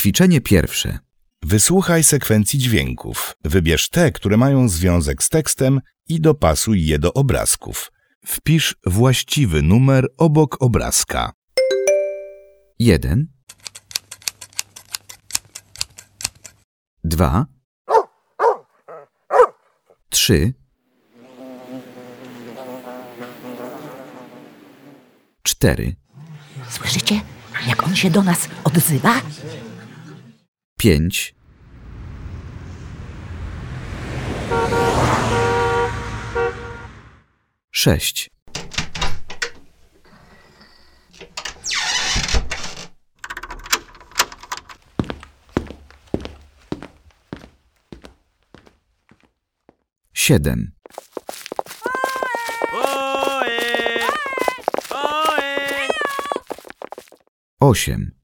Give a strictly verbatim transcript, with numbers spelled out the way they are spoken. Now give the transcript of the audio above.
Ćwiczenie pierwsze. Wysłuchaj sekwencji dźwięków. Wybierz te, które mają związek z tekstem i dopasuj je do obrazków. Wpisz właściwy numer obok obrazka. Jeden. Dwa. Trzy. Cztery. Słyszycie, jak on się do nas odzywa? Pięć. Sześć. Siedem. Osiem.